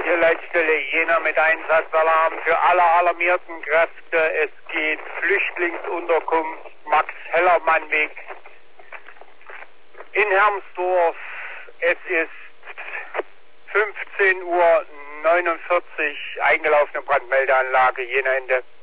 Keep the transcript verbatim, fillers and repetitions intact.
Hier Leitstelle Jena mit Einsatzalarm für alle alarmierten Kräfte. Es geht Flüchtlingsunterkunft Max-Hellermann-Weg in Hermsdorf. Es ist fünfzehn Uhr neunundvierzig, eingelaufene Brandmeldeanlage Jena Ende.